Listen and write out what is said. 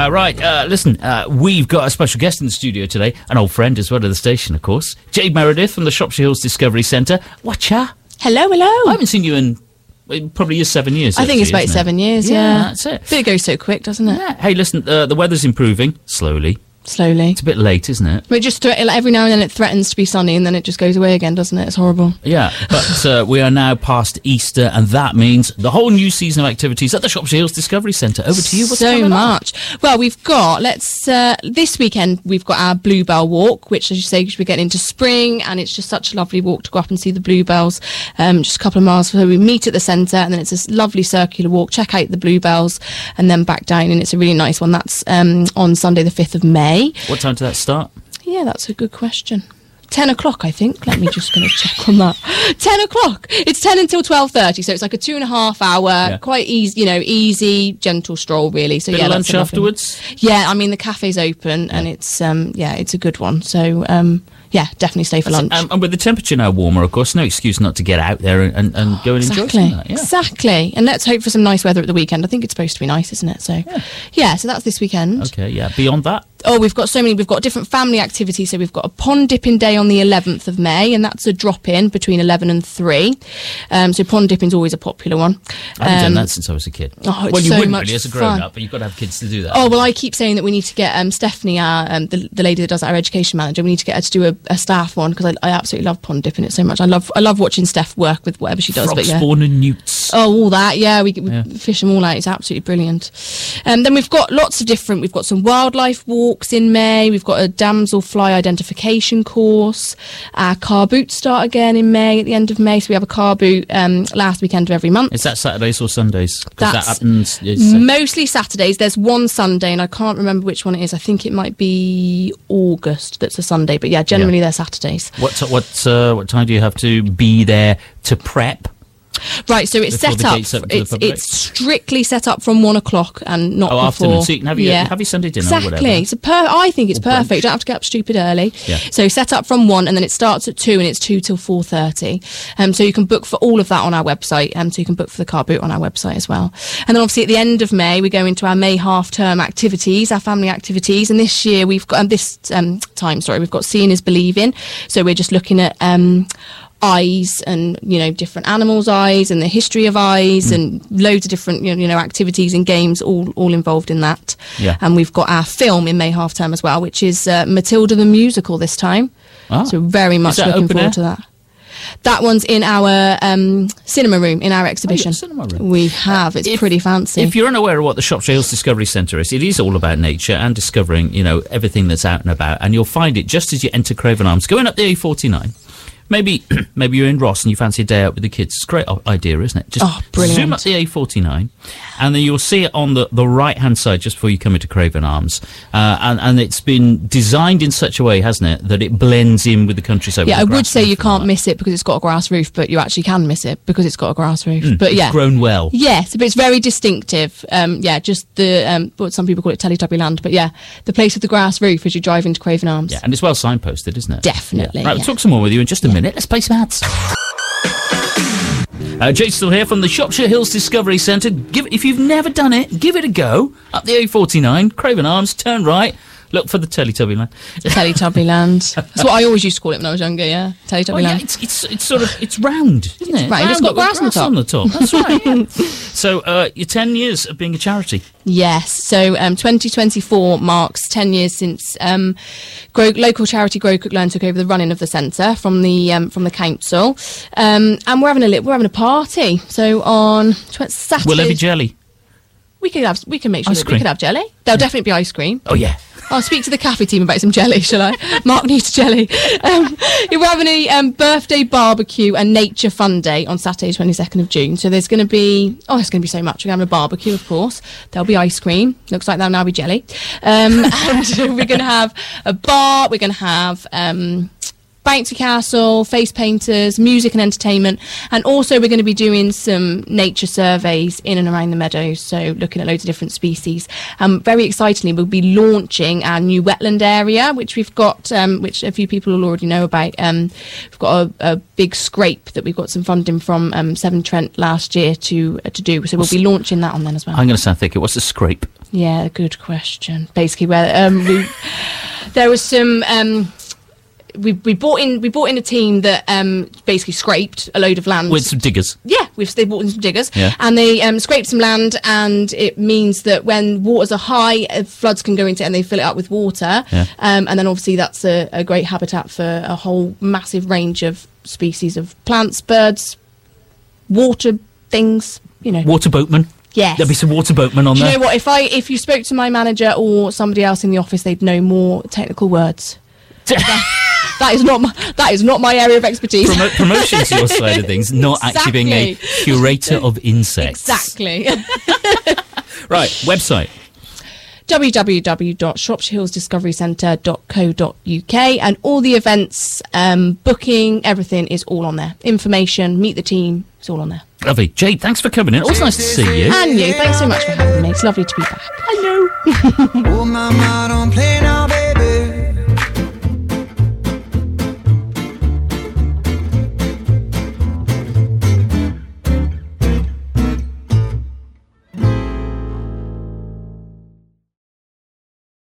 Listen, we've got a special guest in the studio today, an old friend as well of the station, of course. Jade Meredith from the Shropshire Hills Discovery Centre. Watcha. Hello. I haven't seen you in probably 7 years. I think it's about 7 years, yeah. That's it. But it goes so quick, doesn't it? Yeah. Hey, listen, the weather's improving, slowly. It's a bit late, isn't it? But just every now and then it threatens to be sunny and then it just goes away again, doesn't it? It's horrible. Yeah, but we are now past Easter, and that means the whole new season of activities at the Shropshire Hills Discovery Centre. Over to you. What's so going much on? Well, we've got this weekend we've got our Bluebell Walk, which, as you say, we're getting into spring, and it's just such a lovely walk to go up and see the bluebells. Just a couple of miles, so we meet at the centre, and then it's this lovely circular walk, check out the bluebells, and then back down, and it's a really nice one. That's on Sunday the 5th of May. What time does that start? Yeah, that's a good question. 10 o'clock, I think. Let me just going to check on that. 10 o'clock. It's 10 until 12:30, so it's like a 2.5 hour, quite easy, easy, gentle stroll, really. So Bit of lunch afterwards? Yeah, I mean, the cafe's open, and it's it's a good one. So, definitely stay for lunch. And with the temperature now warmer, of course, no excuse not to get out there and go and enjoy some of that. Yeah. Exactly. And let's hope for some nice weather at the weekend. I think it's supposed to be nice, isn't it? So, so that's this weekend. Okay, yeah. Beyond that? Oh, we've got so many. We've got different family activities. So we've got a pond dipping day on the 11th of May, and that's a drop-in between 11 and 3. So pond dipping's always a popular one. I haven't done that since I was a kid. Oh, it's well, you so wouldn't much really as a fun. grown-up, but you've got to have kids to do that. Oh, well, I keep saying that we need to get Stephanie, our the lady that does our education manager, we need to get her to do a staff one, because I absolutely love pond dipping it so much. I love watching Steph work with whatever she does. Frog but yeah. spawn and newts. Oh, all that, yeah. We fish them all out. It's absolutely brilliant. Then we've got lots of different. We've got some wildlife walks in May. We've got a damselfly identification course. Our car boots start again in May, at the end of May. So we have a car boot last weekend of every month. Is that Saturdays or Sundays? That's that happens. Mostly Saturdays. There's one Sunday, and I can't remember which one it is. I think it might be August. That's a Sunday, but generally they're Saturdays. What time do you have to be there to prep? Right, so it's set up. It's strictly set up from 1 o'clock and not before. Afternoon. So you can have your Sunday dinner. Exactly. Or whatever. So I think it's perfect. You don't have to get up stupid early. Yeah. So set up from 1, and then it starts at 2, and it's 2 till 4:30. So you can book for all of that on our website. So you can book for the car boot on our website as well. And then obviously at the end of May we go into our May half-term activities, our family activities. And this year we've got we've got Seeing is Believing. So we're just looking at eyes and different animals' eyes and the history of eyes and loads of different activities and games all involved in that. And we've got our film in May half term as well, which is Matilda the musical this time. So very much looking forward to that. That one's in our cinema room, in our exhibition. Cinema room. We have. It's pretty fancy. If you're unaware of what the Shropshire Hills Discovery Centre is, it is all about nature and discovering, everything that's out and about. And you'll find it just as you enter Craven Arms, going up the A49. Maybe you're in Ross and you fancy a day out with the kids. It's a great idea, isn't it? Just brilliant. Zoom up the A49, and then you'll see it on the right-hand side just before you come into Craven Arms. And it's been designed in such a way, hasn't it, that it blends in with the countryside. Yeah, I would say you can't miss it because it's got a grass roof, but you actually can miss it because it's got a grass roof. But it's grown well. Yes, but it's very distinctive. Just the what some people call it Teletubby Land, but the place with the grass roof as you drive into Craven Arms. Yeah, and it's well signposted, isn't it? Definitely. Right, we'll talk some more with you in just a minute. Let's play some ads. Jade's still here from the Shropshire Hills Discovery Centre. If you've never done it, give it a go. Up the A49, Craven Arms, turn right. Look for the Teletubby Land. Teletubby Land. That's what I always used to call it when I was younger, yeah. Teletubby Land. It's sort of, it's round, isn't it? Right, it's got grass on the top. That's right, yeah. So, your 10 years of being a charity. Yes, so 2024 marks 10 years since local charity Grow Cook Learn took over the running of the centre from the council, and we're having a party. So on Saturday, will there be jelly? We can make sure that we could have jelly. There'll definitely be ice cream. Oh yeah. I'll speak to the cafe team about some jelly, shall I? Mark needs jelly. We're having a birthday barbecue and nature fun day on Saturday, 22nd of June. So there's going to be so much. We're having a barbecue, of course. There'll be ice cream. Looks like there'll now be jelly. And we're going to have a bar. We're going to have bouncy castle, face painters, music and entertainment, and also we're going to be doing some nature surveys in and around the meadows, so looking at loads of different species. Very excitingly, we'll be launching our new wetland area, which we've got, which a few people will already know about. We've got a big scrape that we've got some funding from Severn Trent last year to do, so we'll be launching that on then as well. I'm going to sound thicker. What's a scrape? Yeah, good question. Basically, where there was some. We bought in a team that basically scraped a load of land with some diggers. Yeah, they brought in some diggers, Yeah. and they scraped some land, and it means that when waters are high, floods can go into it, and they fill it up with water. Yeah. And then obviously that's a great habitat for a whole massive range of species of plants, birds, water things. You know, Water boatmen. yes. There'll be some water boatmen on Do you there. know what? If you spoke to my manager or somebody else in the office, they'd know more technical words. That is not my area of expertise. Promotion's your side of things, not actually being a curator of insects. Exactly. Right, website. www.shropshirehillsdiscoverycentre.co.uk, and all the events, booking, everything is all on there. Information, meet the team, it's all on there. Lovely. Jade, thanks for coming in. Always nice to see you. And you, thanks so much for having me. It's lovely to be back. I know. Oh, mama, don't play